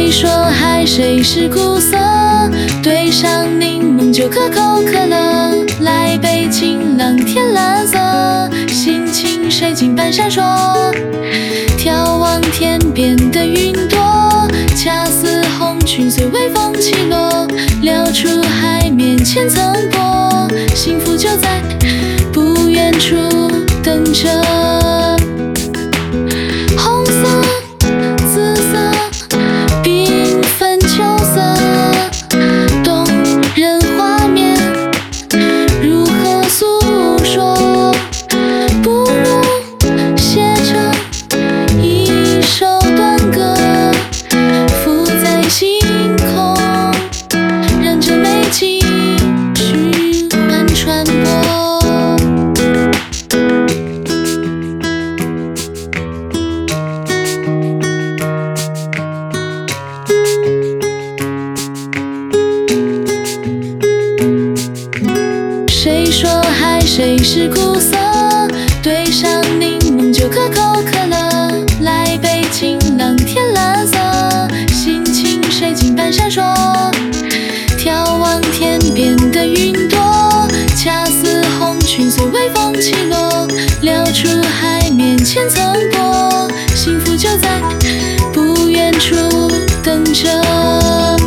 谁说海水是苦涩？兑上柠檬就可口可乐。来杯晴朗天蓝色，心情水晶般闪烁。眺望天边的云朵，恰似红裙随微风起落，撩出海面千层波。幸福就在不远处等着。红色、紫色，缤纷秋色，动人画面，如何诉说？不如写成一首短歌，浮在星空，让这美景循环传播。谁说海水是苦涩？兑上柠檬就可口可乐。来杯晴朗天蓝色，心情水晶般闪烁。眺望天边的云朵，恰似红裙随微风起落，撩出海面千层波。幸福就在不远处等着。